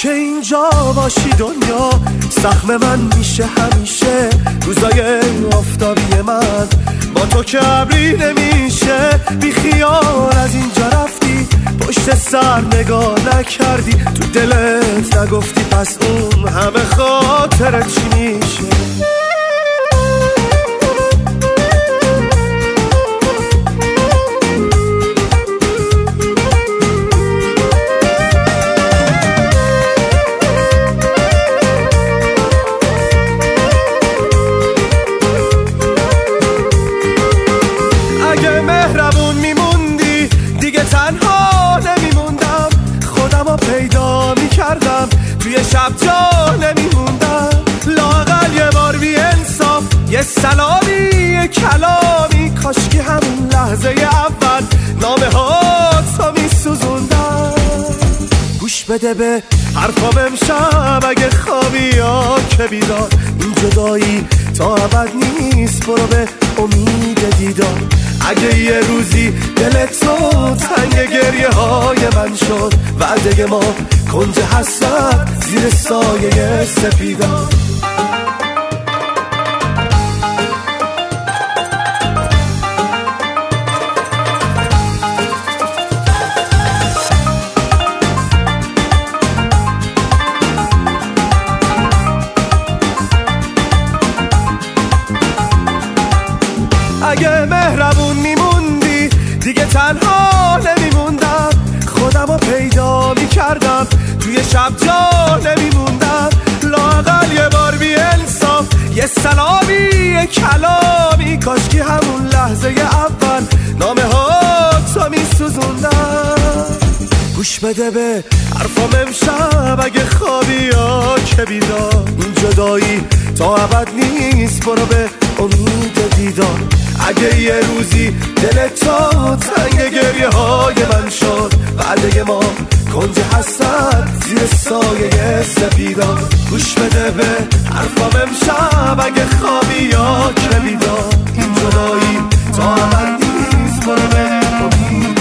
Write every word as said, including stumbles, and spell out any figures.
که اینجا باشی دنیا سهم من میشه همیشه. روزای آفتابی من با تو که ابری نمیشه. بی خیال از اینجا رفتی پشت سر نگاه نکردی. تو دلت نگفتی پس اون همه خاطرت چی میشه. اگه مهربون میموندی دیگه تنها نمیموندم. خودمو پیدا میکردم توی شب جا نمیموندم. لااقل یه بار بی انصاف یه سلامی یه کلامی کاشکی همون لحظه اول نامه ها تا میسوزوندم. گوش بده به حرفام امشب اگه خوابی یا که بیدار. این جدایی تا ابد نیست برو به امید دیدار. اگه یه روزی دلت تو تنگ گریه های من شد وعده ما کنج حسرت زیر سایه سپیدار. اگه مهربون میموندی دیگه تنها نمیموندم. خودمو پیدا میکردم توی شب جا نمیموندم. لااقل یه بار بی انصاف یه سلامی یه کلامی کاشکی همون لحظه اول نامه ها تا میسوزوندم. گوش بده به حرفام امشب اگه خوابی یا که بیدار. این جدایی تا ابد نیست برو به امید دیدار. اگه یه روزی دلت تا تنگ گریه های من شد وعده ما کنج حسرت زیر سایه سپیدار. گوش بده به حرفام امشب اگه خوابی یا که بیدار. این جدایی تا ابد نیست برو به امید